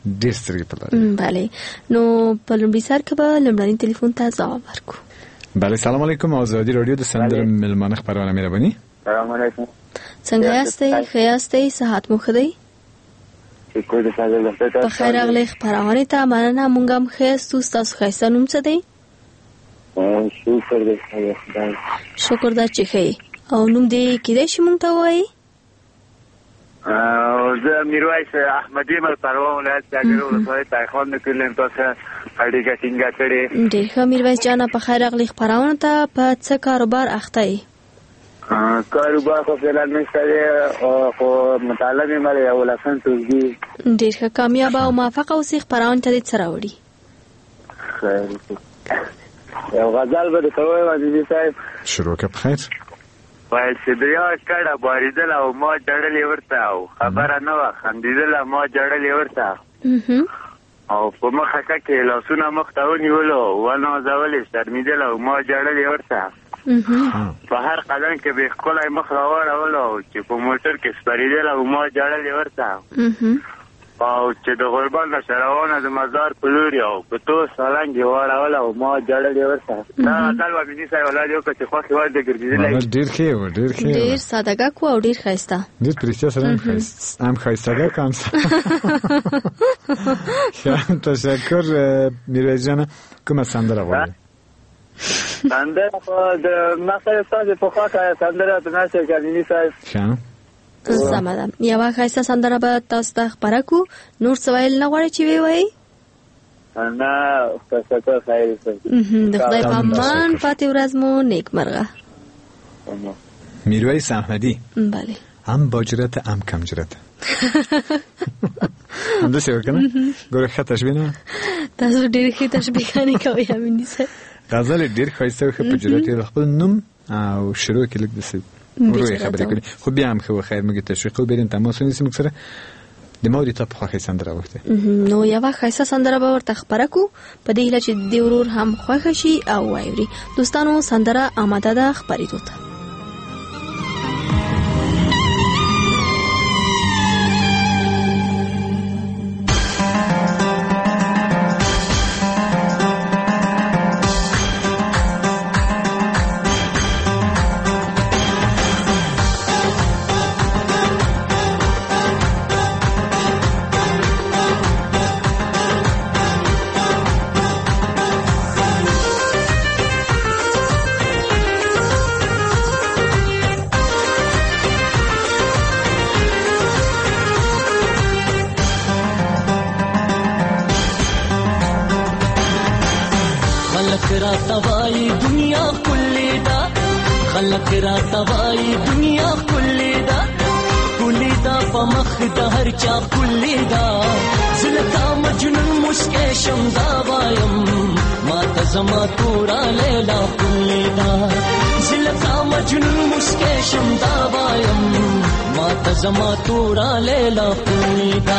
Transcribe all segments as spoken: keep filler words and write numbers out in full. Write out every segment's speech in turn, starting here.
ډېر سترګې په لاره. بله، نو په لومړي سر کې به لومړني ټلیفون ته ځواب ورکړو. بله، سلام علیکم. آزادی رادیو د سندرو ملمانه خبرونه مهرباني. سلام علیکم. څنګه یاستئ؟ ښه یاستئ؟ صحت مو ښه دی؟ شکر د ساده لپاره. په خیر راغلی خبرونه ته. مننه، مونږ هم ښه یاستو. ستاسو ښایسته نوم څه دی؟ شکر د خدای. شکر دا چې ښه. او نوم دې کېدای شي مونږ ته ووایي؟ زه میرویس احمدی مل پروان ولایت څاګر ولسوالۍ تایخان نه کړم. تاسو اړیکه ټینګه کړې. ډېر ښه میرویس جانه، په خیر راغلی خبرونه ته. په څه کاروبار اخته یې؟ کاروبار خو فعلا نشته دی، خو مطالعه مې مله یو لسن توزدي. ډېر ښه، کامیابه او موفقه اوسې. خبرونه ته دې څه راوړي؟ یو غزل به درته ووایم عزیزي صاحب. شروع کړه. په خیر. وایي چې دریا کډه بارېدله او ما جړلې ورته، او خبره نه وه خندېدله ما جړلې ورته، او په مخه کې لاسونه مخ ته ونیولو ونازولې شرمېدله او ما جړلې ورته. په هر قدم کې به ښکلی مخ راواړولو چې په موټر کې سپرېدله او ما جړلې ورته، او چې د غربال نه روانه د مزار په لوري او په تو سالنګ یې واړوله او ما جړلې ورته. دا غزل به میني صاحب ولاد یو که چې خوښې وای د ګرځېدلی. ډېر ښه و، ډېر ښه و. ډېر سادهګک و او ډېر ښایسته. ډېر په رښتیا سره هم ښایستهګک هم. ښه، تشکر میرویس جانه. کومه سندره غواړې؟ سندره خو د ما سره ستاسې په خوا که سندره ته نشئ که میني صاحب. ښه، سمه ده. یوه ښایسته سندره به تاسو ته خپره کړو. نور څه ویل نه غواړئ چې ویې وایئ؟ نه، تشکر، خیر صاحب. د خدای په امان. پاتې ورځ مو نیکمرغه. میرویس احمدی. بله. هم با جرأت هم کم جرأت. همداسې وکنه. ګوره ښه تشبیه نه. تاسو ډېرې ښې تشبیهګانې کوئ امیني صاحب. غزل ډېر ښایسته و، ښه په جرأت یې خپل نوم او شروع کې لږ داسې ورو یې خبرې کړې، خو بیا هم ښه و. خیر، موږ تشویق کوو. بریم تماس ونیسو موږ سره. د مورې تا په خوښې سندره وغوښتې. نو یوه ښایسته سندره به ورته خپره کړو په دې هیله چې د ورور هم خوښه شي او واوري. دوستانو، سندره آماده ده خپرېدو ته. توائی دنیا کلی دا خلق را توائی دنیا کلی دا کلی دا پمخ دا ہر چا کلی دا زلتا مجنون مسکے شمدا وایم مات زما تورا لیلا کلی دا زلتا مجنون مسکے شمدا وایم مات زما تورا لیلا کلی دا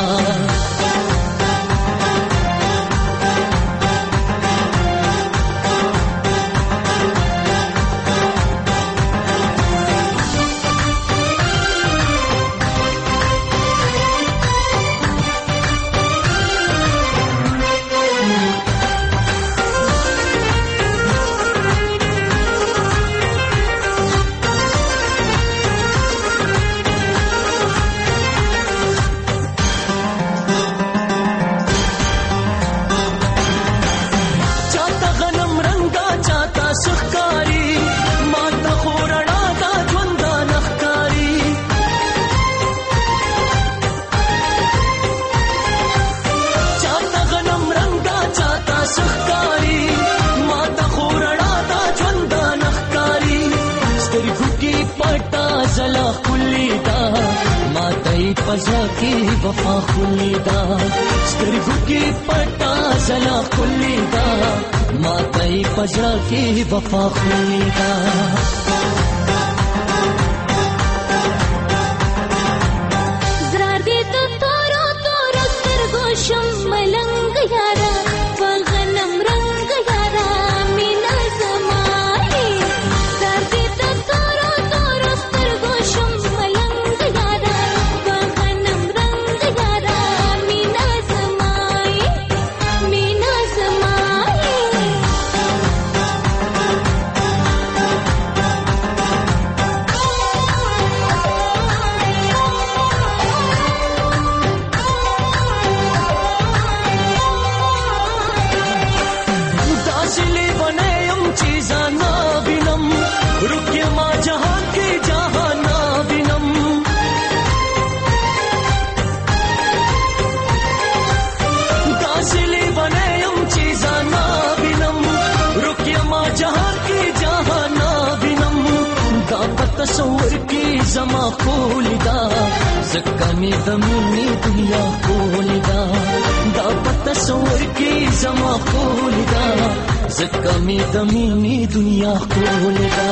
پزا کی وفا خلیدا سترګو کی پټا زلا خلیدا ماته پزا کی وفا خلیدا زرار دې ته تورو تورو سترګو شم ملنګ یارا وغنم رنگ یارا مینا زمای زرار دې ته تورو تورو سترګو شم ملنګ یارا ښکلې ده ځکه مې د مینې دنیا ښکلې ده دا په تصور کې زما ښکلې ده ځکه مې د مینې دنیا ښکلې ده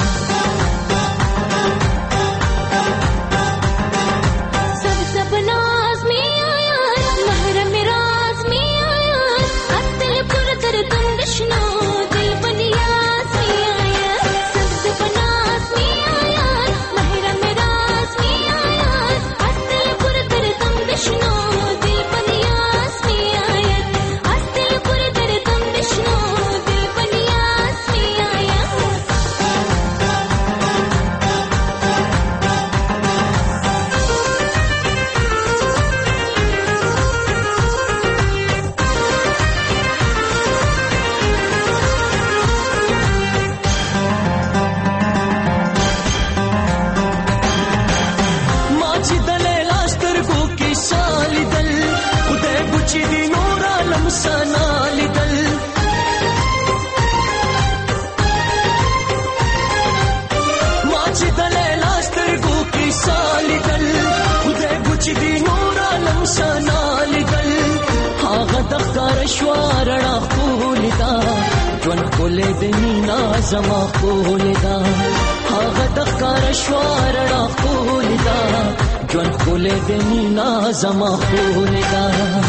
شوارړه خولې دا ژوند خولې د مینا زما خولې دا هغه د ښکار شوارړه خولې دا ژوند خولې د مینا زما خولې دا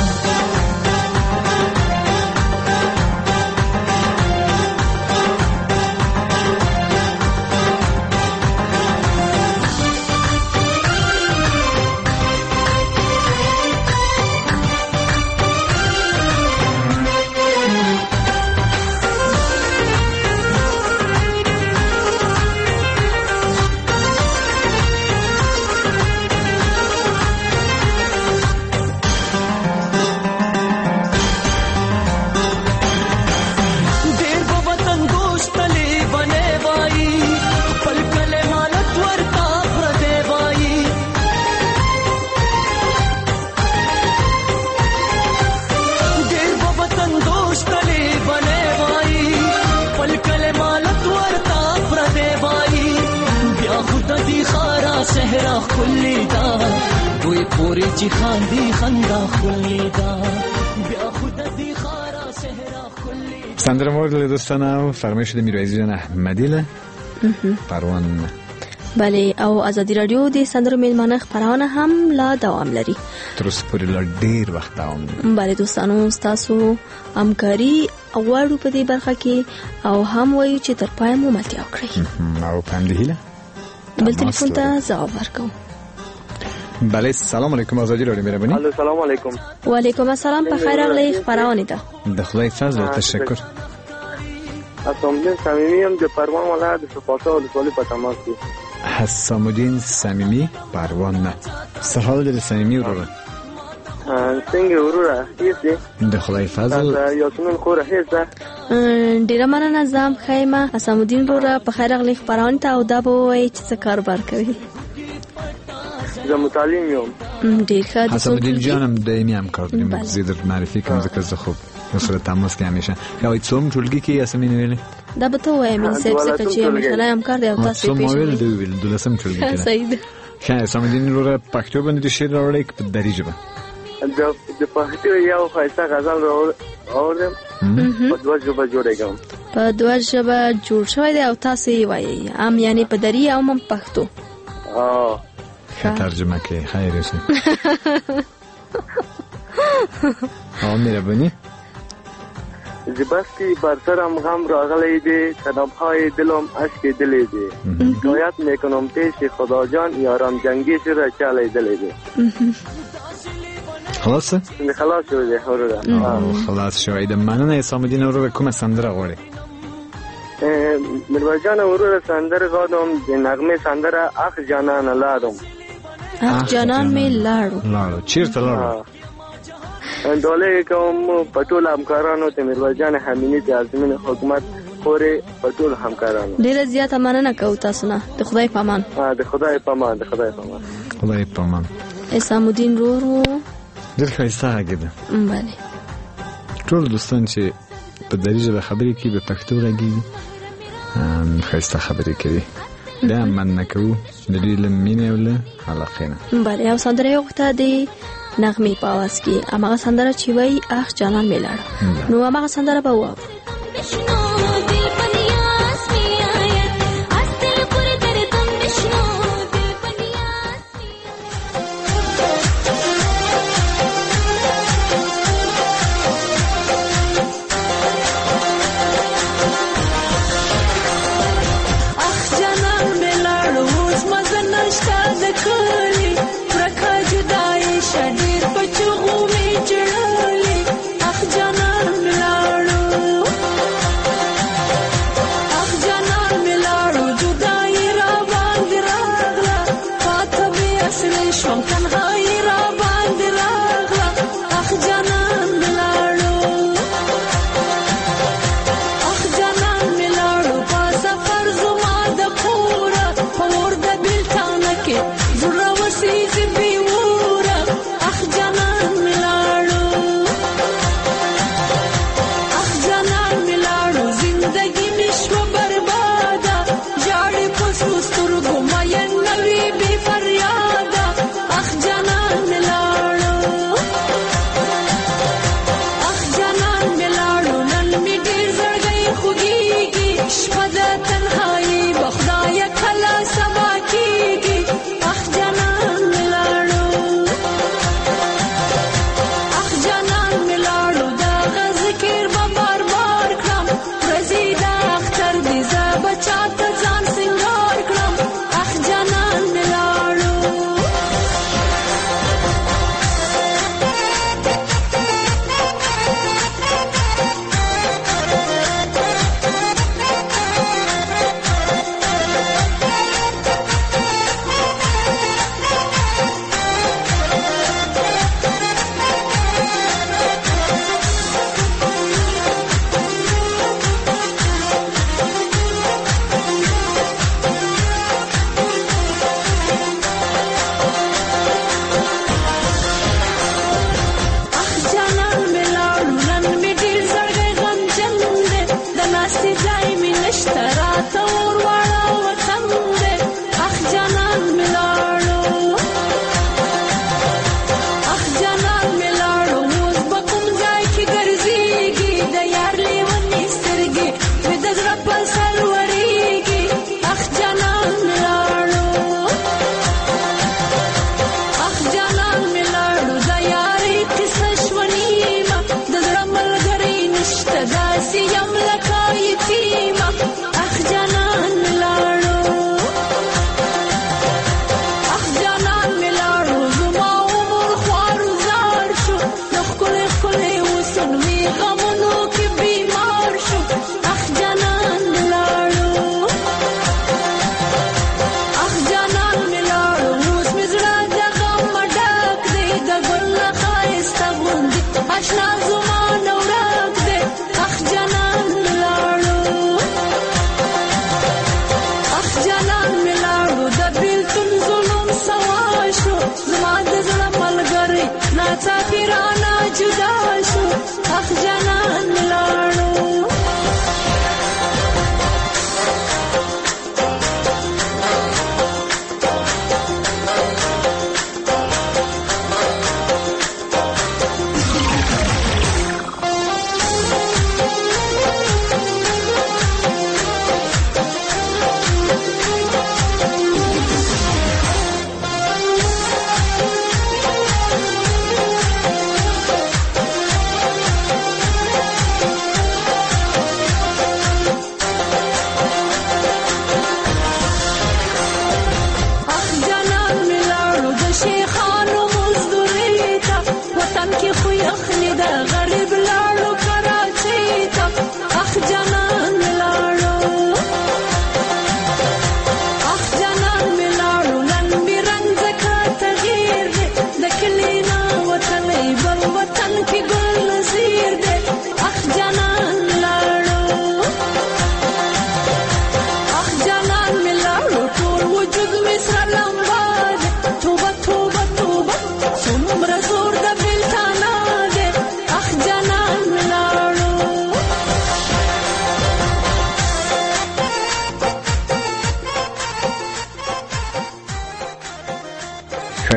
سندره مورد دوستانو فرمایش د میرویزی جان احمدی له پروان. بله او ازادي رادیو د سندرو میلمانه خبرونه هم لا دوام لري تر اوسه پورې لا ډیر وخت دوام لري. بله دوستانو تاسو همکاري غواړو په دې برخه کې او هم وایو چې تر پای مو ملتیا وکړئ او په همدې هیله بل تلیفون ته ځواب ورکوم. بله سلام علیکم ازادي رادیو مهرباني. الو سلام علیکم. و علیکم السلام په خیر راغلی خبرونه ده د خدای فضل تشکر. حسام الدین صمیمی هم د پروان ولایت د صفاتا ولسوالۍ په تماس کې. حسام الدین صمیمی پروان نه سهال د صمیمی وروره څنګه وروره هیڅ د خدای فضل یاسمین خوره هیڅ ډیره مننه زم خیمه حسام الدین وروره په خیر راغلی خبرونه ته او دا به وایي چې څه کاروبار کوي. زه متعلم یم. ډیر ښه. حسام الدین جانم دایمي همکار دي مزید معرفي کوم ځکه زه خوب سره تماس کې همیشه یو څوم ټولګي کې یاسمین ویلې دا به ته وایم ان څه څه چې همیشه همکار دی او تاسو پیښ ویل دی ویل دلسم ټولګي کې صحیح ده. ښه حسام الدین وروره پښتو باندې شعر راوړی په دری ژبه د د پښتو یو خاصه غزل راوړم په دوه ژبه جوړېږم. په دوه ژبه جوړ شوی دی او تاسو یې وایي ام یعنی په دری او هم پښتو. اه ترجمه کې خیر اوسه. او مهرباني زبستی بر سرم غم راغلی دی شنبهای دلم اشک دلی دی شکایت میکنم پیش خدا جان یارم جنگی را چلی دلی دی. خلاص خلاص شده هورا خلاص شده. مننه حسام الدین وروره کومه سندره غواړي؟ میرویس جان وروره سندره غواړم د نغمه سندره اخ جانان لاړم. اخ جانان می لاړو لاړو چیرته لاړو؟ دوله کوم پټول همکارانو ته میرویس جان همینی د ازمین حکومت پورې پټول همکارانو ډیره زیاته مننه کوم تاسو نه. د خدای پامان. ها د خدای پامان د خدای پامان خدای پامان. حسام الدین رورو ډیر ښایسته هغه. بله ټول دوستان چې په دری ژبه خبرې کوي په پښتو راګي ښایسته خبرې کوي دا من نکو د دې لمینه ولا علاقه نه. بله یو سندره یو وخت دی نغمه په आवाज کې هغه سندره چې وای اخ جانان میلاړ نو هغه سندره به و شدیر پچغو می چړلې اخ جانان ملاړو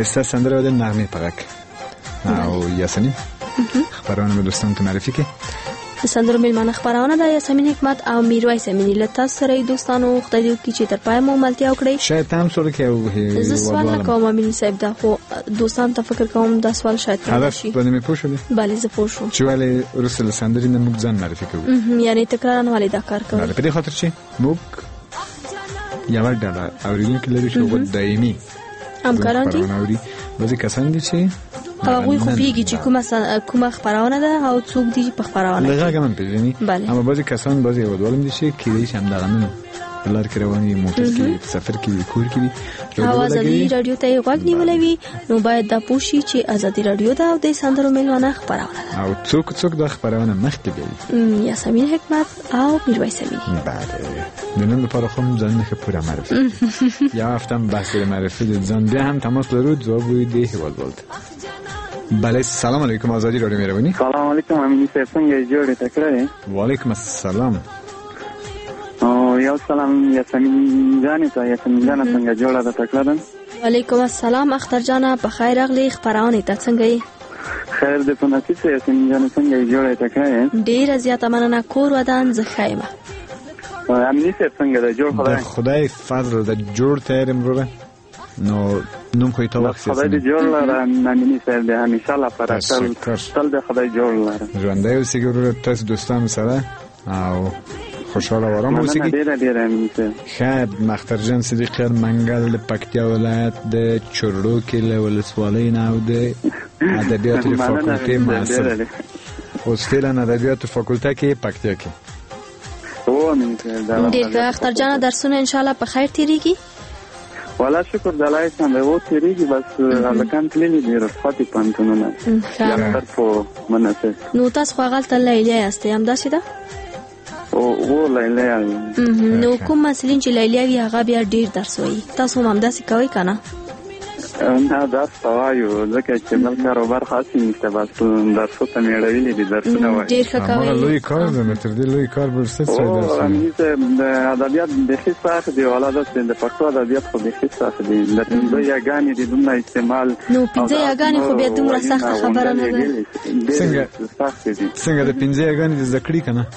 خایسته سندره د نغمه پغک او یاسمین خبرونه به دوستان ته معرفي کړي. سندرو میلمانه خبرونه د یاسمین حکمت او میرویس امینی له تاسو سره دوستانو خدای دې چې تر پای مو ملتیا وکړي. شاید تاسو سره کې او زه سوال کوم امین صاحب دا خو دوستان ته فکر کوم دا سوال شاید شي. باندې مې پوښتنه بله زه پوه شوم چې ولې رسل سندرې نه موږ ځان معرفي کوو، یعنی تکرار نه ولې دا کار کوو. په دې خاطر چې موږ یو ډول اوریدونکو لري چې وګ دایمي همکاران دي، بعضې کسان دي چې هغوی خو پیږي چې کومه کومه خبرونه ده او څوک دي په خبرونه له غږه من پیژني. اما بعضې کسان بعضې هېوادوال دي چې کېدای شي همدغه نن په لار کې روان وي، موټر کې په سفر کې وي، کور کې وي او ازادي راډیو ته یې غوږ نیولی وي، نو باید دا پوه شي چې ازادي راډیو ده او د سندرو میلمانه خبرونه ده او څوک څوک دا خبرونه مخکې بیایي. یاسمین حکمت او میرویس امینی. بله د نن لپاره خو هم ځانونه ښه پوره معرفي یو هفته هم بحث د معرفي د ځان بیا هم تماس لرو ځواب وي د هېوادوال ته. بله سلام علیکم آزادی رادیو مهربانی. سلام علیکم امینی صاحب څنګه جوړې تکړه؟ وعلیکم السلام. او یو سلام یاسمین جان ته. یاسمین جان څنګه جوړه ده تکړه ده؟ وعلیکم السلام اختر جان په خیر راغلی خبرونه ته څنګه یې؟ خیر دې په نصیب سه. یاسمین جان څنګه جوړه تکړه؟ ډیره زیاته مننه کور ودان زه خیمه. امینی صاحب څنګه ده جوړ خدای؟ خدای فضل ده جوړ تیر امروز نو نوم خو ته وخت خدای دې جوړ لاره امینی صاحب دې همیشه لا پر تل تل دې خدای جوړ لاره. ژوندۍ اوسې ګورو تاسو دوستانو سره او خوشحاله و آرام اوسئ. ډیره ډیره امینی صاحب. خیر مختر جان صدیقی منګل د پکتیا ولایت د چړړو کې له ولسوالۍ نه او د ادبیاتو فاکولټې محصل اوس فعلا ادبیاتو فاکولټه کې پکتیا کې. او امینی صاحب ډیر اختر جان درسونه ان شاء الله په خیر تیریږي؟ والا شکر دلای څنګه وو تیریږي بس الکان تللی دی رفاتی پانتونونه یا طرفو مناسب. نو تاسو خو غلط لیلی یاست هم داسې ده؟ او و لیلی نو کوم مسلین چې لیلی وي هغه بیا ډیر درس وایي، تاسو هم همداسې کوئ که نه؟ نه درس وایو ځکه چې بل کاروبار خاص نشته، بس درسو ته مې اړولي دي درسونه وایي. ډېر ښه کوئ. لوی کار ده، تر دې لوی کار به څه څه درس وایي. امیني صاحب د ادبیات بیخي سخت دي، والا داسې د پښتو ادبیات خو بیخي سخت دي، د پنځه یاګانې دي دومره استعمال. نو پنځه یاګانې خو بیا دومره سخته خبره نه ده. څنګه سخت دي څنګه د پنځه یاګانې د زده کړې که نه؟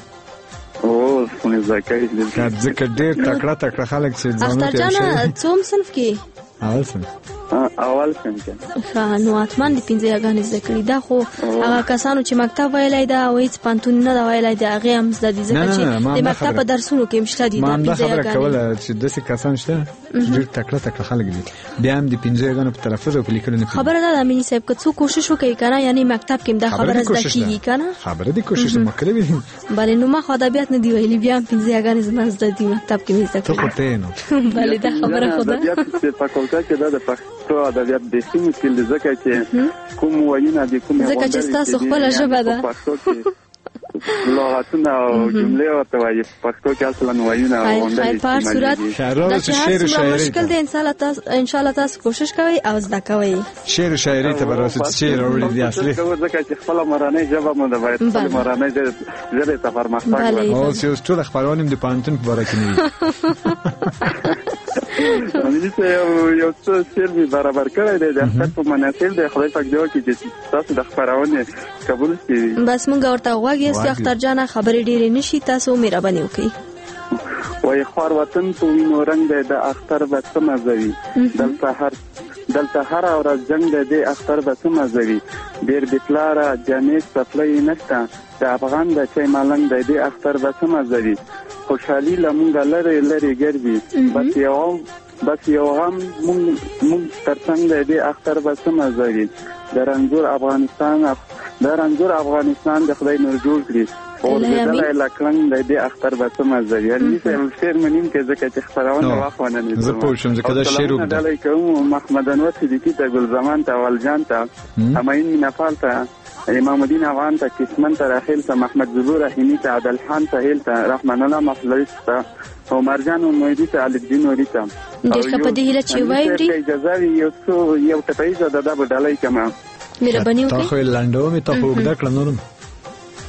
او څونه زده کوي ځکه ډېر تکړه تکړه خلک چې ځانونه اختر جانه څوم صنف کې؟ اول صنف. اول صنف ښه نو اتمن د پنځه یاګانې زده کړي. دا خو هغه کسانو چې مکتب ویلی ده او هېڅ پوهنتون نه ده ویلی د هغې هم زده دي، ځکه چې د مکتب په درسونو کې هم شته دي دا پنځه یاګانې. ما همدا خبره کوله چې داسې کسان شته ډېر تکړه تکړه خلک دي، بیا هم د پنځه یاګانو په تلفظ او په لیکلو نه پوهېږي. خبره دا ده امیني صاحب که څوک کوشش وکړي که نه، یعنې مکتب کې هم دا خبره زده کېږي که نه؟ خبره دې کوشش مه کړې وي. بلې نو ما خو ادبیات نه دي ویلي، بیا هم پنځه یاګانې زما زده دي، مکتب کې مې زده کړي. ته خو ته یې نو. بلې دا خبره خو ده. ادبیات چې فاکولټه کې ده د پښتو ادبیات بیخي مشکل دي، ځکه چې کوم ویونه دي کوم ځکه چې ستاسو خپله ژبه ده لغتونه او جملې ورته وایي پښتو کې اصلا ویونه غونډه خیر په هر صورت دا چې هر څومره مشکل دی ان شاء الله تاسو کوشش کوئ او زده کوئ. شعر و شاعري ته به راسئ چې شعر اورئ دي اصلي ځکه چې خپله مورنۍ ژبه مو ده، باید خپلې مورنۍ ژبې ته پرمختګ وکړو. اوس یو ټول خپرونه د پوهنتون په باره کې نه وي. امیني صاحب یو څه شعر مې برابر کړی دی د اختر په مناسب دی، خدای پاک دې وکړي چې تاسو د خپرونې قبول کړي. بس مونږ ورته غوږ یاست اختر جانه، خبرې ډېرې نه شي، تاسو مهرباني وکړئ. وایي خوار وطن په وینو رنګ دی د اختر به څه مزه وي، دلته هر دلته هره ورځ جنګ دی د اختر به څه مزه وي، ډېر بېپلاره جامې څپلۍ نشته د افغان د چای ملنګ دی د اختر به څه مزه وي، خوشحالي له مونږه لرې لرې ګرځي، بس یو بس یو غم مونږ تر څنګ دی د اختر به څه مزه وي، د رنځور افغانستان د رنځور افغانستان د خدای نور جوړ کړي اور دې لکلنګ د دې اختر به څه مزه وي. یعنې چې شعر منیم کې ځکه چې خبرونه واخونه نه زه پوه شوم ځکه دا شعر وګړه دلای کوم محمد انور صدیقی ته ګل زمان ته ولجان ته همایون مینافال ته امام الدین افغان ته کسمن ته راخیل ته محمد زبور رحیمی ته عادل خان سهیل ته رحمان الله مفلوی ته او مرجان امیدی ته علي الدین وری ته ډېر ښه په دې هیله چې وایي اجازه یو څو یو ټپیزه د دا بدلای کما مهرباني وکړئ. تاسو لاندو می تاسو وګدا کړم نورم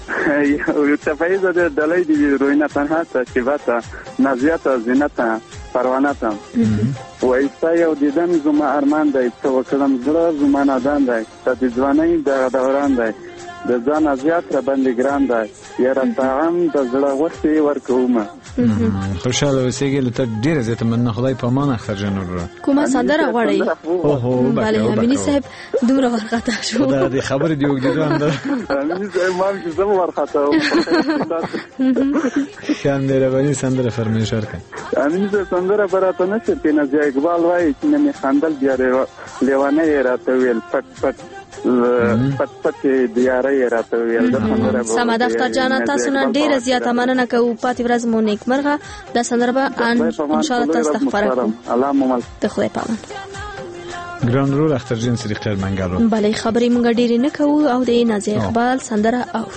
یو ټپیزه د دلای دی روینا تنها ته شیواته نازیاته زینته پروانه ته وایستا یو دیدن زما ارمان دی څه وکړم زړه زما نادان دی ته د ځوانۍ دغه دوران دی د ځان زیات را باندې ګران دی یاره طعام د زړه غوښتې ورکومه. خوشاله اوسېږئ. له ته ډېره زیاته مننه. خدای په امان اخترجان وروره. کومه سندره غواړئ؟ اوهو بله امیني صاحب دومره ورخطا شو. دا د خبرې د اوږدېدو اندازه امیني صاحب ما هم چې زه هم ورخطا وم. ښه مهرباني سندره فرمایش ورکړه. امیني صاحب سندره به راته نه شي. نازیه اقبال وایي چې نه مې خندل بیا لیوانه یې راته ویل پټ پټ پټ پټ دیارې راته ویل. سمه ده اخترجانه تاسو نه ډېره زیاته مننه کوو. پاتې ورځ مو نیکمرغه. دا سندره به انشاءالله تاسو ته خپره کړو. الله مو مل د خدای په امان. ګران رول اخترجان صدیق خیر منګل. بله خبرې مونږ ډېرې نه کوو او د نازیه اقبال سندره اورو.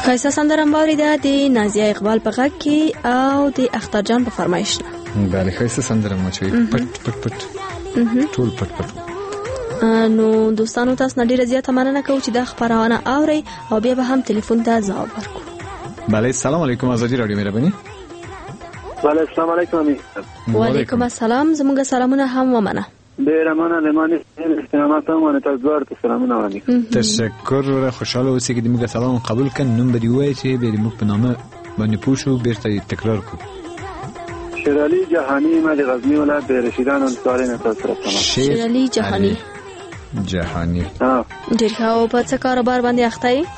خایسته سندره مواریده د نازیه اقبال په غږ کې او د اختر جان په فرمایش نه. بله خایسته سندره مو چې پټ پټ پټ ټول پټ پټ. نو دوستانو تاسو نه ډیره زیاته مننه کوم چې دا خبرونه اوري او بیا به هم ټلیفون ته ځواب ورکړو. بله السلام علیکم آزادی رادیو مهرباني. بله السلام علیکم. وعلیکم السلام. زموږ سلامونه هم ومنه. ډیره مننه لمانه استنامات هم ته زوړ ته سلامونه وعلیکم. تشکر خوشاله اوسئ چې موږ سلام قبول کړو. نوم به دی وایي چې به موږ په نامه باندې پوښو بیرته تکرار کو. شیرالی جهانی ما د غزنی ولایت د رشیدان انصاری نه تاسو سره تمام. شیرالی جهانی جهانی ها ډیر ښه. او په څه کاروبار باندې اخته یې؟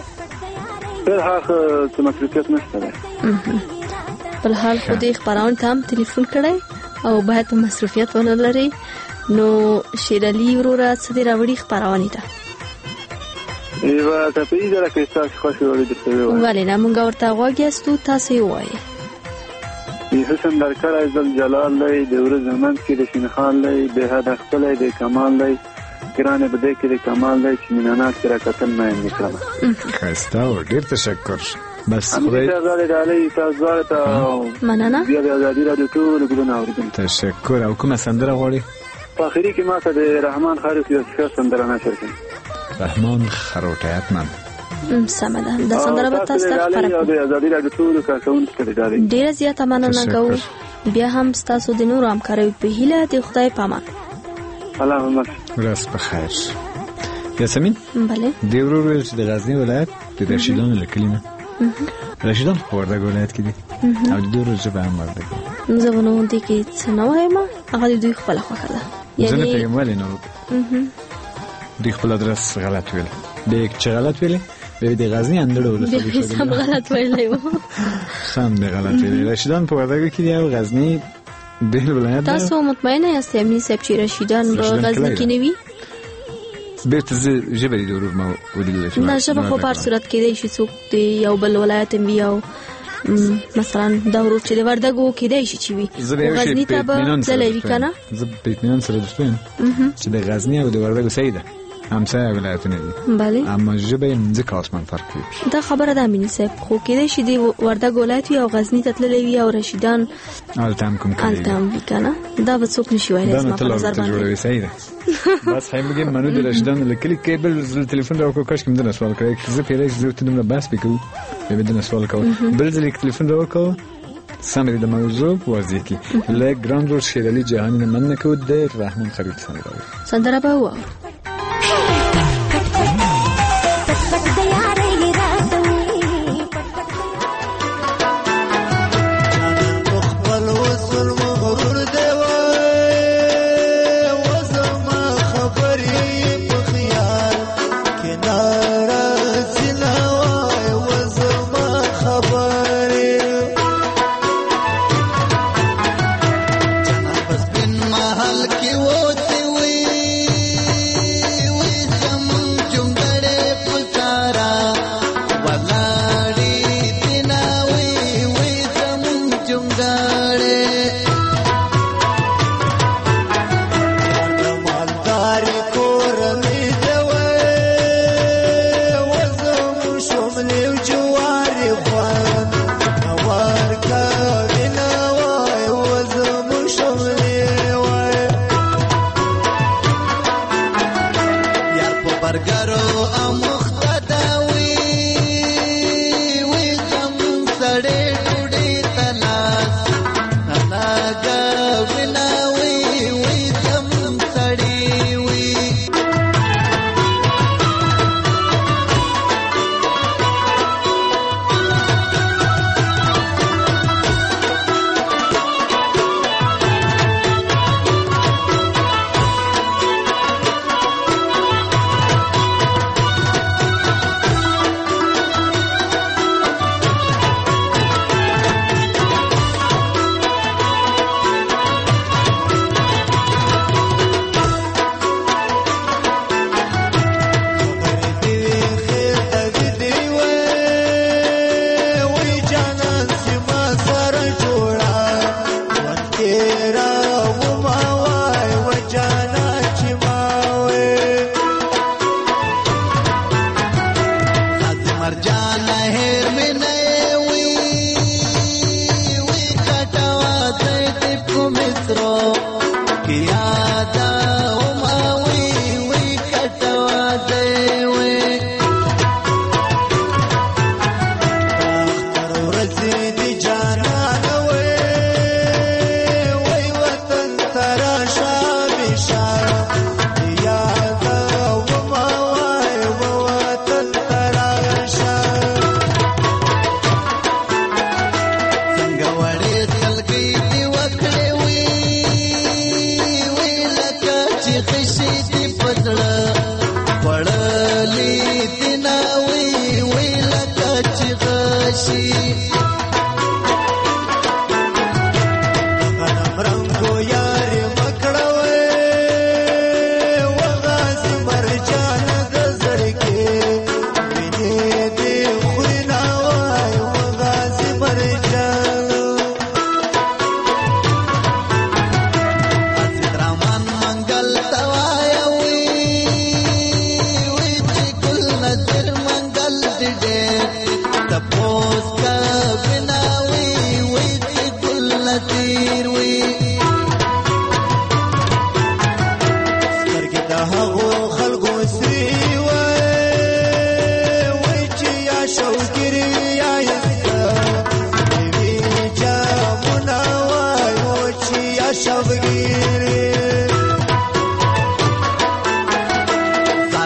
په هغه څه مصروفیت نشته ده. په حال خو دې خبرونه ته هم ټلیفون کړی او باید په مصروفیت ونه لري. نو شیرالی وروره څه دې راوړي خبرونه ته؟ ایوه ته په دې ځای کې تاسو خوښ وړي درته وایي. ولې نه موږ ورته غواګیستو تاسو یې وایي. حسن درکر عزل جلال لای د ورځ زمن کې د شین خان لای د هدا خپل د کمال لای ګرانه بده کې د کمال لای چې مینانات کرا کتل نه نکړم. خسته او ډیر تشکر. بس خدای دې علی تاسو ته مننه. بیا د ازادي رادیو ټول ګلونه اوریدل. تشکر. او کومه سندره غواړي؟ په اخري کې ما ته د رحمان خاروق یو څه سندره نشر کړم. رحمان خاروق حتما سمه ده. د سندره به تاسو ته خبره د ازادي رادیو ټول کارکون ستړي. ډیره زیاته مننه کوم. بیا هم تاسو د نور همکارۍ په هیله د خدای پامان. اللهم راس په خیر. یاسمین بله د ورور چې د غزنی ولایت د رشیدان لکلینه رشیدان په وردګ ولایت کې دي او د ورور ژبه هم وردګ. زه ونه دي کې څه نه وایم. هغه د دوی خپل خوښه ده. یعنی زه په مالي نه دوی خپل ادرس غلط ویل. د چې غلط ویل به د غزنی اندړو ولسوالۍ شو. سم غلط ویلی و. سم د غلط ویلی. رشیدان په وردګ کې دی او غزنی بهل ولایت. تاسو مطمئنه یاست امنی صاحب چې رشیدان په غزنی کې نه وي؟ بیرته زه ژبه د ورور ما ولیدل شو. نه ژبه خو په هر صورت کې دی چې څوک دی یو بل ولایت هم وي او مثلا دا ورور چې د وردګو کې دی چې وي غزنی ته به تللی وي که نه؟ زه په اطمینان سره درته وایم چې د غزنی او د وردګو صحیح ده همسایه ولایتونه دي. بله اما ژبه یې ځکه آسمان فرق کوي. دا خبره ده امیني صاحب. خو کېدای شي د وردګ ولایت وي او غزني ته تللی وي او رشیدان هلته هم کوم کلی هلته هم وي که نه؟ دا به څوک نشي ویلی زما په نظر باندې. صحیح ده. بس خیم بگیم منو د رشیدان له کلي کې بل ځل تلیفون راوکړو. کاش کوم دنه سوال کړی زه پیری زه ته دومره بحث وکړو به دنه سوال کوم بل ځل تلیفون راوکړو سم د موضوع واضح کی. له ګراند ور شیرالی جهانی نه من نکو د رحمان خاروق سندره سندره به و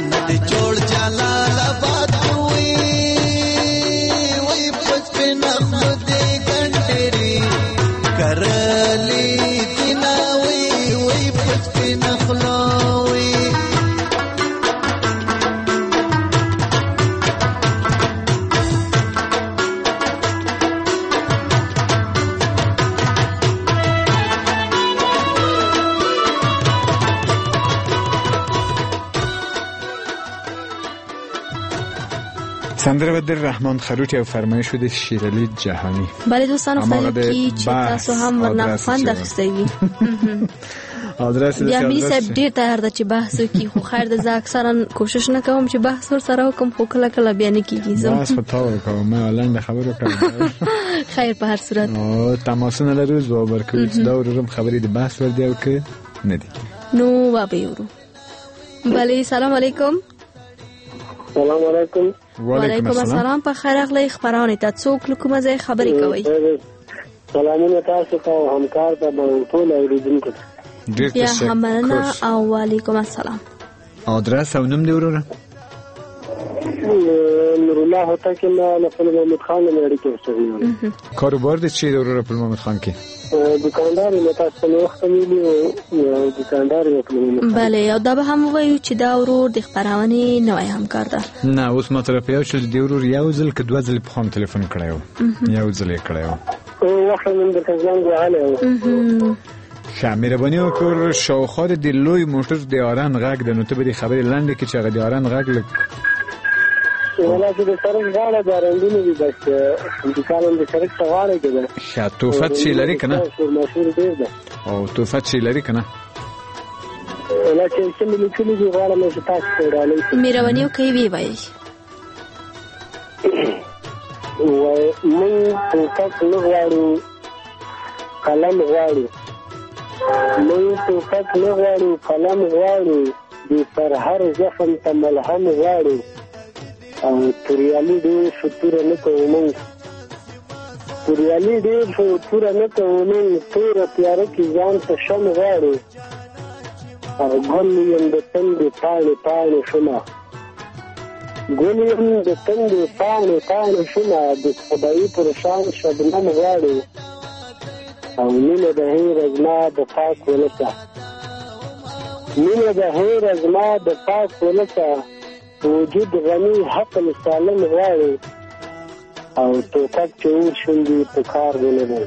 نه دې جوړ جلال آباد وي وای پس په نخلو دې ګنډري کرلي دینا وي وای پس په نخلو وي سندره در رحمان خروټ او فرمایش شده شیرعلی جهانی. بله دوستان خدای کی چې تاسو هم ورنه خوند اخیستی وي. آدرس بیا مې صاحب ډیر تیار ده چې بحث وکړي خو خیر ده زه اکثرا کوشش نه کوم چې بحث ور سره وکم خو کله کله بیا نه کیږي زه بس خطا وکم ما لاندې خبرو کوم. خیر په هر صورت او تماسونه لرو زو برکوي چې دا ورم خبرې د بحث ور دی او که نه دی نو وا به ورو. بله سلام علیکم. سلام علیکم. وعلیکم السلام. په خیر اغلی خبرونه ته څوک له کومه ځای خبرې کوي؟ سلامونه تاسو ته او همکار ته به ټول اوریدونکو بیا هم مننه او وعلیکم السلام. آدرس او نوم دی وروره؟ نور الله هوتک ما له محمد خان نه اړیکه وسوي. کاروبار د چی وروره په محمد خان کې؟ دکاندار یې تاسو په وخت ویلي او دکاندار یې په بله او دا به هم وایو چې دا ورور د خبرونه نوې همکار ده. نه اوس ما طرف یو چې د ورور یو ځل کې دوه ځل په خام ټلیفون کړیو یو ځل یې کړیو او وخت من د کزان غواړم. ښه مهرباني وکړه شاوخوا د لوی موټر د یاران غږ د نو ته به خبرې لاندې کې چې هغه د یاران غږ لګ ولا چې د سرک غاړه دارندونه دي بس د کارن د سرک غاړه کې ده. ښه توفت شي لري کنه او توفت شي لري کنه ولا چې چې ملي کلی دی غاړه مې تاسو ته راځي مهرباني وکړئ وی وایي و مون توفت نه غواړو قلم غواړو مون توفت نه غواړو قلم غواړو د پر هر زخم ته ملهم غواړو او توریالی ډېر شطوره نه کوو مونږ توریالی ډېر شطوره نه کوو مونږ توره تیاره کې ځان ته شم غواړو او ګل یم د تندې پاڼې پاڼې شومه ګل یم د تندې پاڼې پاڼې شومه د خدایي پر شان شبنم غواړو او مینه د هیره زما د پاک ولسه مینه د هیره زما د پاک ولسه وجود غنی حق سالم غواړي او توپک چې اور شوندي په کار نه دی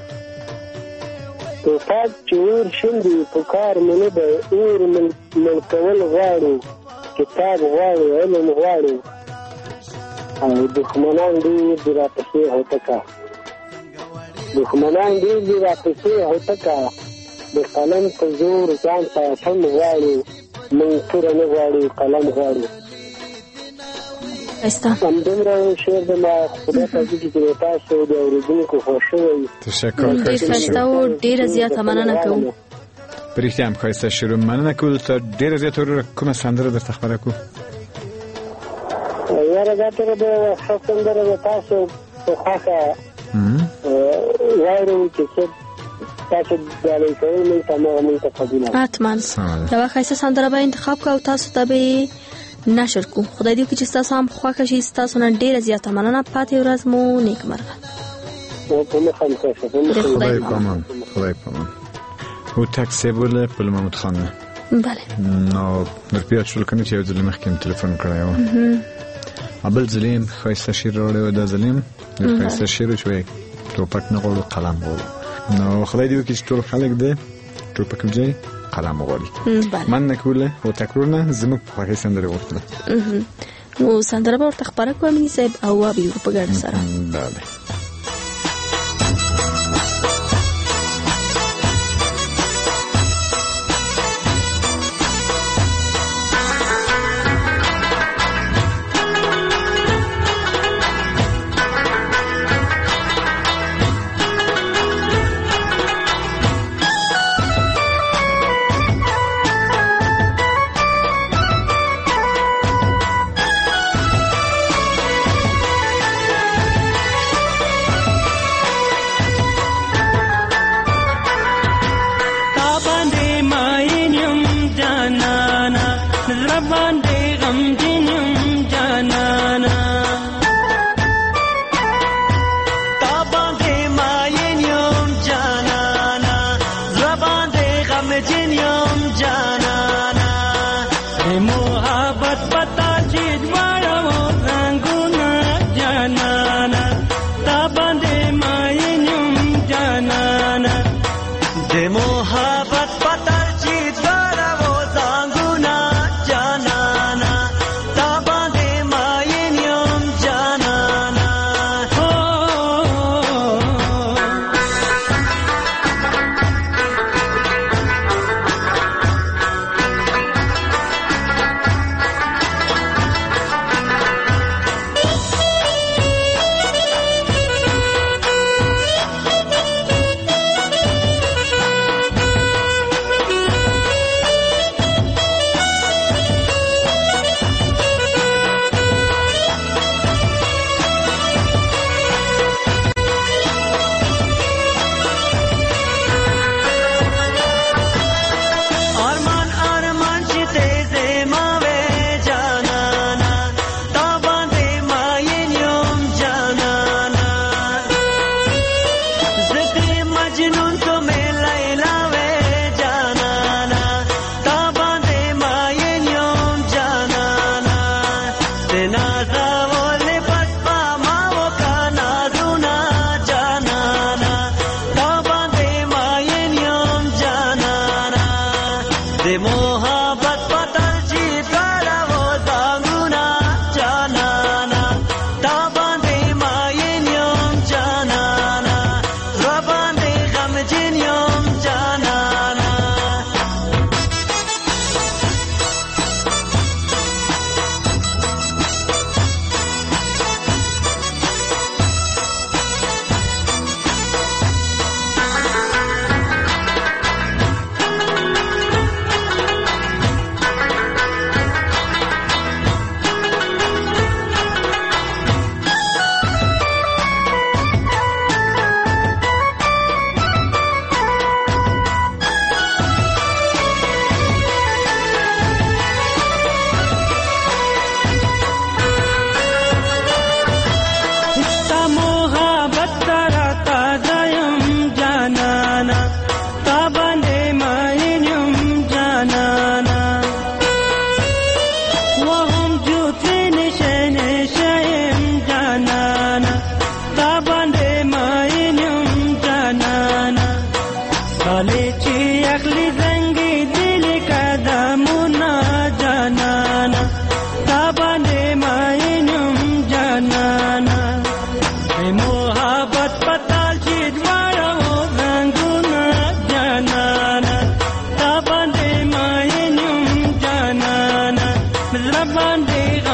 توپک چې اور شوندي په کار نه دی اور من کول غواړو کتاب غواړو علم غواړو او دښمنان ډېر دي راپسې هوتکه دښمنان ډېر دي راپسې هوتکه د قلم په زور ځان ته اتم غواړو موږ توره نه غواړو قلم غواړو. هم دومره شعر د ما خدا ته چې چې تاسو د اوریدونکو خوښوي. تشکر ډېر ښایسته او ډېره زیاته مننه کوو. په رښتیا هم ښایسته شعر مننه کوو ته ډېره زیاته وروره کومه سندره درته خبره کوو؟ یاره دا تر د ښه سندره د تاسو په خوښه واورو چې څه تاسو ډالۍ کوئ موږ ته هماغه موږ ته قبوله حتما یوه ښایسته سندره به انتخاب کوو او تاسو ته به نشر کو. خدای دې وکړي چې تاسو هم خوښ شئ. تاسو نه ډیره زیاته مننه. پاتې ورځ مو نیکمرغه. خدای پامان خدای پامان او تاکسی بوله په محمود خان. بله نو در پیاد شول کنه چې یو ځل مخکې تلیفون کړی و ابل ځلیم ښایسته شعر راوړی و دا ځلیم ډېر ښایسته شعر چې وایي ټوپک نه غواړو قلم غواړو. نو خدای دې وکړي چې ټول خلک دی ټوپک وجای قلم غواړي. من نکوله او تکرونه زموږ په خوښۍ سندرې وکړه نو سندره به ورته خپاره کوه میني صاحب او وابي په ګډه سره. بله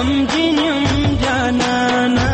غمجن یم جانانا.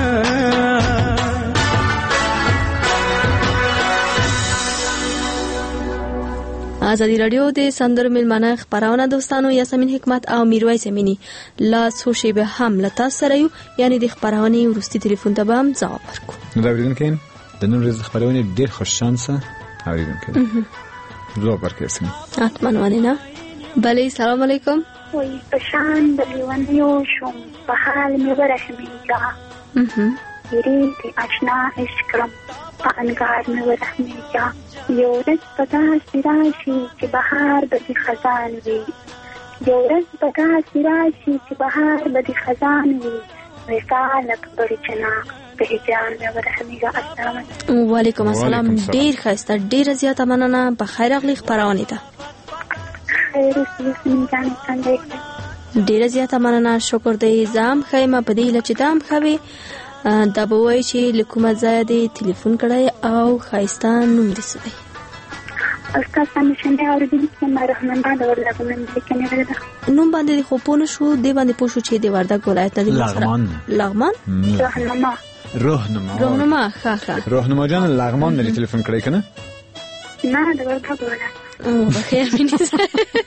ازادي رادیو د سندرو ملمنه خبرونه دوستانو یاسمین حکمت او میرویس امینی لا سوشي به هم لتا سره یو یعنی د خبرونه ورستي ټلیفون ته به هم ځواب ورکو. نو دا ورین د نن ورځ خبرونه ډیر خوش شانسه اوریدونکو ځواب ورکړم. اتمن ونینا بله سلام علیکم. وای پشان د لیوانیو شوم په حال مې ورحمیږه یری د آشنا عشقم په انګار مې ورحمیږه یو ورځ په داسې راشي چې بهار به د خزان وي یو ورځ په داسې راشي چې بهار به د خزان وي وصال اکبر جنا په جان مې ورحمیږه. السلام علیکم. وعلیکم السلام. ډیر ښایسته ډیر زیاته مننه په خیر اغلی خبرونه ته. خیر اوسې جان څنګه ډیر زیاته مننه شکر دی زام خیمه په دې لچ دام خوي دا به وای چې لکومه ځای دی ټلیفون کړای او ښایسته نوم دې سوی. استاد سم شنه اوریدل چې ما رحمان باندې ورلګم دې کنه ورته نوم باندې خو پونه شو دی باندې پوښو چې دی وردګ ولایت دی لغمان لغمان راهنما راهنما راهنما ښه ښه راهنما جان لغمان دې ټلیفون کړای کنه نه دا وردګ ولایت او بخیر مینځه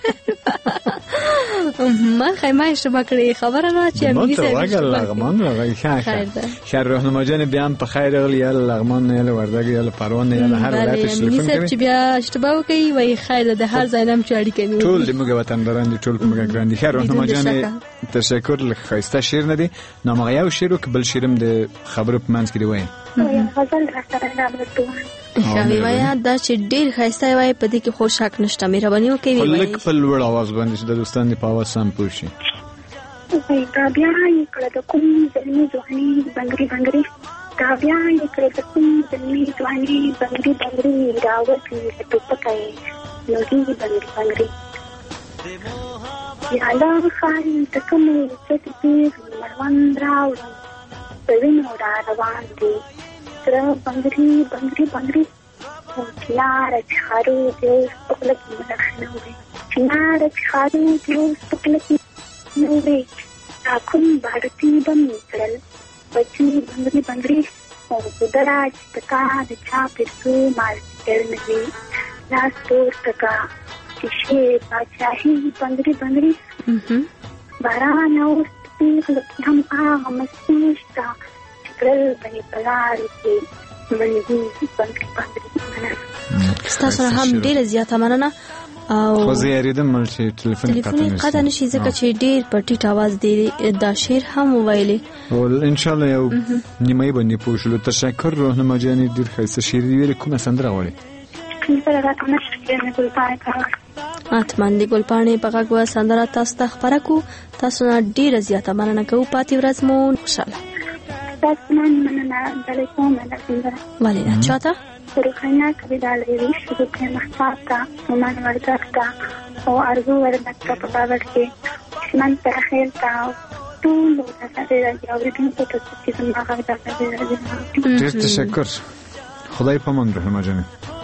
ما خیمه اشتباه کړی خبره نه چې مې څه وګل لغمان راغی ښه شهر راهنما جان بیا هم په خیر اغلی یا لغمان نه یا وردګ یا پروان نه یا هر ولایت ټلیفون کوي چې بیا اشتباه کوي وای خیر د هر ځای نام چاړي کوي ټول د موږ وطنداران دي ټول موږ ګران دي. خیر راهنما جان تشکر لکه خایسته شعر نه دي نو موږ یو شعر وکبل شعرم د خبرو په منځ کې دی وای غزل راستره نه ورته خاوی وای دا چې ډیر خایسته وای په دې کې خو شک نشته مهرباني وکړئ وای لکه په لوړ आवाज باندې د دوستان په आवाज سم پوښي. وای دا بیا یې کړه د کوم ځلمي ځواني بنگري بنگري دا بیا یې کړه د کوم ځلمي ځواني بنگري بنگري راوځي ته پکای نو دې بنگري بنگري یا لا خاري تکمه چې دې مروان راوړم په وینو را روان دي تر بنگري بنگري بنگري چنار چخارو دیوز پکلکی ملخنوی چنار چخارو دیوز پکلکی نوی تاکن بارتی بمی کرل بچی بنگری بنگری او بدرا چتکا دچا پرسو مال کرنوی لاس دور تکا چشی باچاہی بنگری بنگری باران اوست پیغ لکی ہم آغا مسیشتا چکرل بنی پلار کی منگی بنگری بنگری ستاسو هم ډیره زیاته مننه او خو زه یریدم مل چې ټلیفون قطع نشي ځکه چې ډیر په ټیټ आवाज دی دا شعر هم وویلې او ان شاء الله یو نیمه باندې پوښلو. تشکر راهنما جان ډیر ښایسته شعر ویل کومه سندره غواړي اتمن دی ګلپاڼې په غږ و سندره تاسو ته خبره کو تاسو نه ډیره زیاته مننه کوو پاتې ورځ مو خوشاله. تاسو مننه علیکم مننه ولینا چاته روحانه کبیدال ریش شروع که محتاطا ومن وردکتا و ارزو وردکتا پبابر که من تأخیر تا طول و تصدیر جاوریدون تو تصدیز مغاق دا تصدیر دیر تشکر خدای پامان راهنما جانی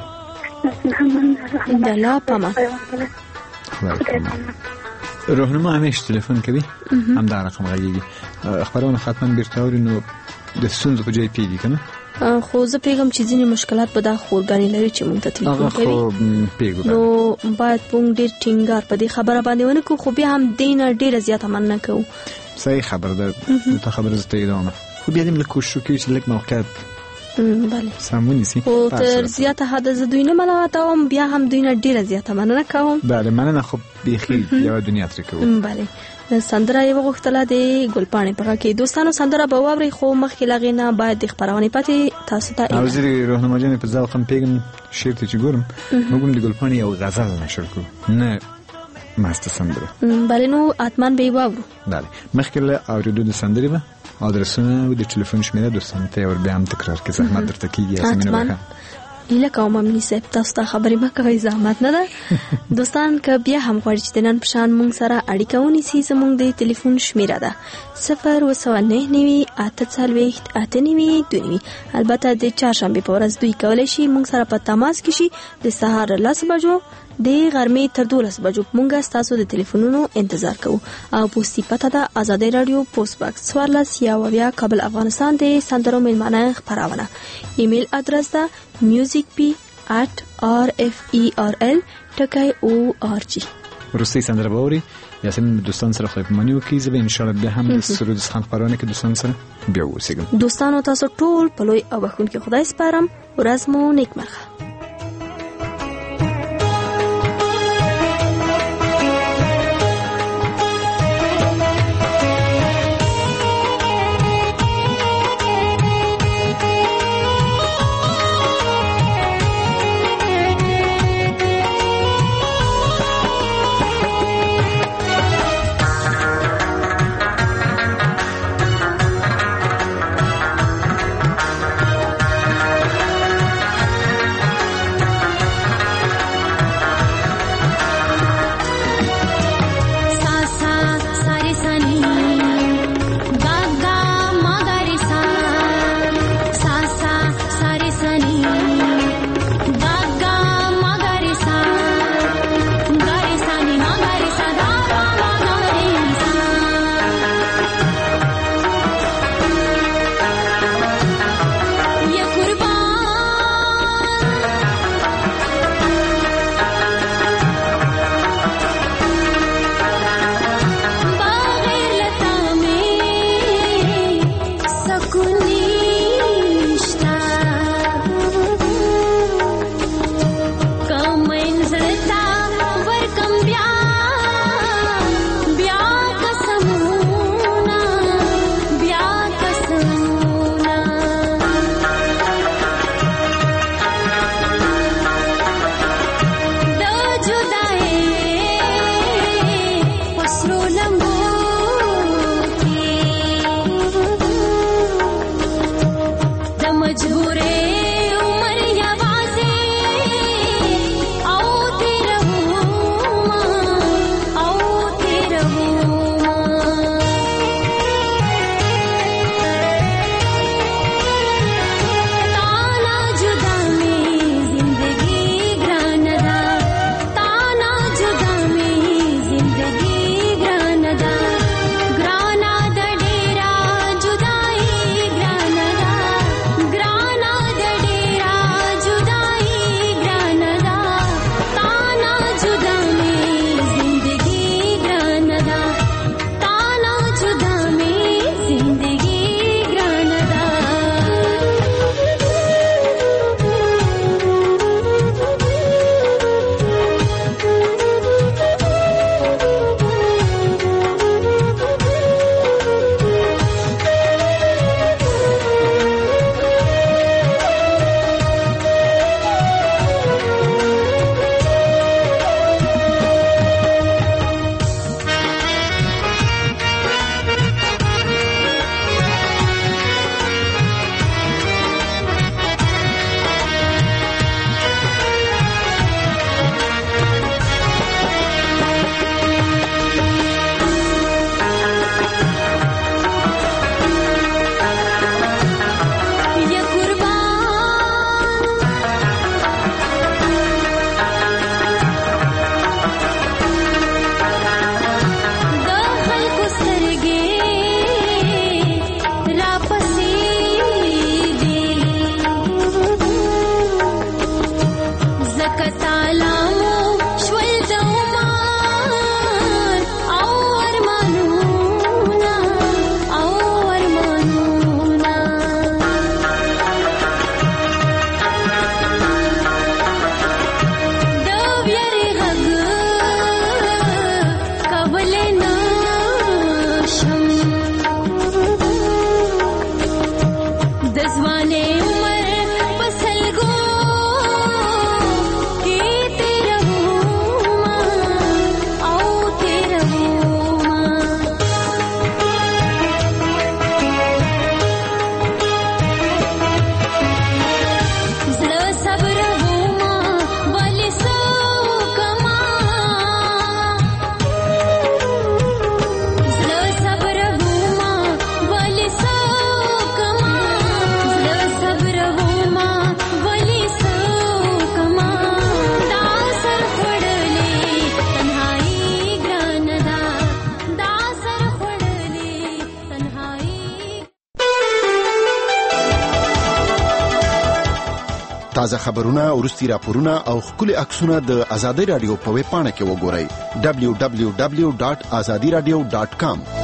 دلا پامان خدای پامان. راهنما همیشه تلفن کوي هم دا رقم غږیږي خبرونه ختمن بیرته اوري نو د ستونزو په ځای پیږي کنه خو زه پیغام چې ځینې مشکلات په دا خورګانی لري چې مونږ ته تلیفون کوي نو باید مونږ ډیر ټینګار په دې خبره باندې ونه کو خو بیا هم دینه ډیره زیاته مننه کوو. صحیح خبر ده ته خبره زته ایدامه خو بیا دې ملک کوشش کوي چې لک موقعیت بله سمونی سي او تر زیاته حد زه دوی نه ملاتوم بیا هم دوی نه ډیره زیاته مننه کوم. بله مننه خو بيخي یو دنیا تر کوم. بله سندره یو غوښتله د ګلپاڼې په کې دوستانو سندره به واوري خو مخکې لاغې نه باید د خبرونه پاتې تاسو ته او زری راهنما جان په ځل خم پیګم شعر ته چې ګورم موږ د ګلپاڼې یو غزل نشر کو نه ماست سندره بله نو اتمن به واورو. بله مخکې له اوریدو د سندرې به ادرسونه او د ټلیفون شمیره دوستانو ته ور بیا هم تکرار کې زحمت درته کیږي اسمنه ایله کوم مې صاحب تاسو ته خبرې ما کوي زحمت نه ده دوستان که بیا هم غواړئ چې نن په شان مونږ سره اړیکه ونیسئ زموږ د ټلیفون شمیره ده صفر و سوه نهه نوي اته څلوېښت اته نوي دوه نوي. البته د چهارشنبې په ورځ دوی کولی شي مونږ سره په تماس کې شي د سهار لس بجو د غرمې تر دولس بجو مونږه ستاسو د ټلیفونونو انتظار کوو او پوسټي پته ده آزادۍ رادیو پوسټ باکس څوارلس یاویا کابل افغانستان د سندرو میلمانه خپرونه. ایمیل ادرس ده musicp at r f e r l ټکی او آر جی. وروستي سندره باوري یاسین دوستان سره خپل منیو کې زه به ان شاء الله به هم سرود خان خبرونه کې دوستان سره بیا وسیګم. دوستانو تاسو ټول په لوی او بخښونکي خدای سپارم. ورځ مو نیکمرغه. تازه خبرونه، ورستي راپورونه او خولي عکسونه د ازادي رادیو په ویب پاڼه کې وګورئ. دبلیو دبلیو دبلیو ډاٹ ازادي رادیو ډاٹ کام